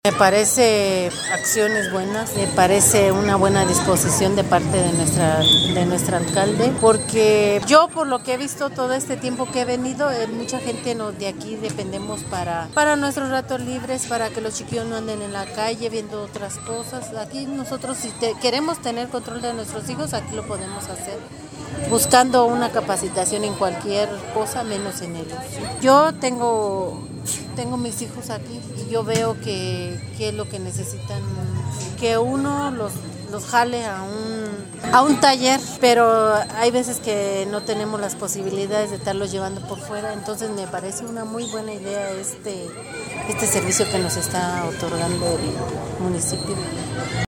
Me parece acciones buenas, me parece una buena disposición de parte de nuestra alcalde, porque yo por lo que he visto todo este tiempo que he venido, mucha gente de aquí dependemos para nuestros ratos libres, para que los chiquillos no anden en la calle viendo otras cosas. Aquí nosotros si queremos tener control de nuestros hijos, aquí lo podemos hacer, buscando una capacitación en cualquier cosa, menos en ellos. Yo tengo mis hijos aquí y yo veo que es lo que necesitan, que uno los jale a un taller, pero hay veces que no tenemos las posibilidades de estarlos llevando por fuera, entonces me parece una muy buena idea este servicio que nos está otorgando el municipio.